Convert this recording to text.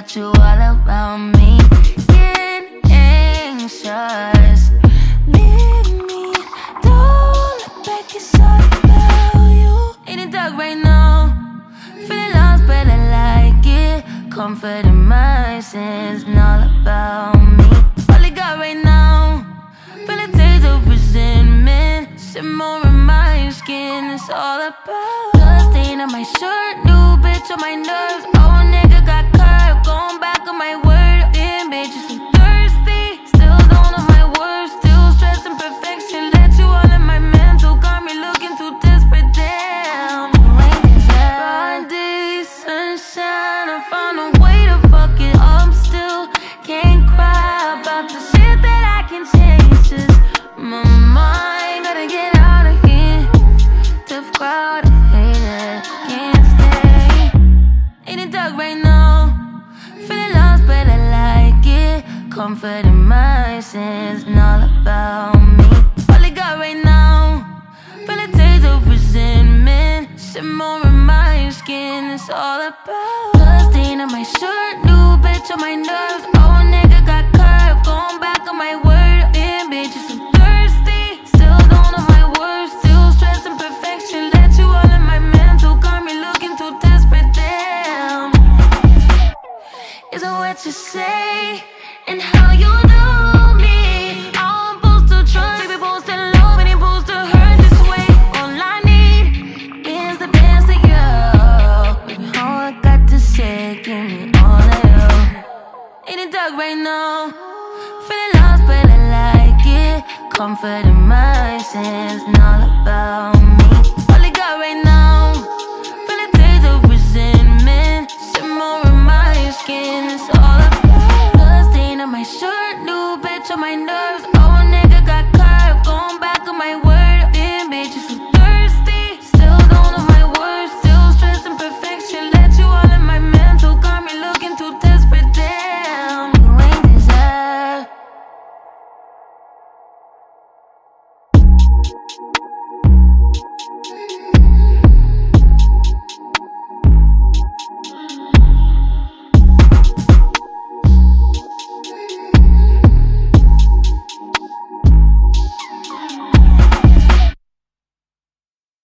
got you all around me. Getting anxious. Leave me, don't look back, it's all about you. In the dark right now, feeling lost but I like it. Comfort in my sins and all about me. All I got right now, feeling taste of resentment. Simmer in my skin, it's all about blood stain on my shirt, new bitch on my nerves. Oh nigga got curved, going back on my word. Damn bitch, you so thirsty, still don't know my words. Still stressing perfection, let you all in my mental. Got me looking too desperate, damn. Broad day, sunshine, I found a way to fuck it up. Still can't cry about the shit that I can change. Just my mind, gotta get out of here. Tough crowd, I hate it, can't stay. In the dark right now, feeling lost but I like it. Comfort in my sins and all about me. All I got right now, feeling taste of resentment. Simmer in my skin, it's all about blood stain on my shirt, new bitch on my nerves. Oh nigga got curved, going back on my word. Damn bitch, you so thirsty, still don't know my words. Still stressing perfection, let you all in my mental. Got me looking too desperate, damn. Isn't what you say and how you do me. I'm supposed to trust, baby, supposed to love, and supposed to hurt this way. All I need is the best of you. Baby, all I got to say, give me all of you. In the dark right now, feeling lost but I like it. Comfort in my sins and all about me. All I got right now, feeling taste of resentment. Simmer in my skin, it's all about blood stain on my shirt, new bitch on my nerves. Oh nigga got curved, going back on my word. Damn bitch, you so thirsty, still don't know my words. Still stressing perfection, let you all in my mental. Got me looking too desperate, damn. You ain't deserve.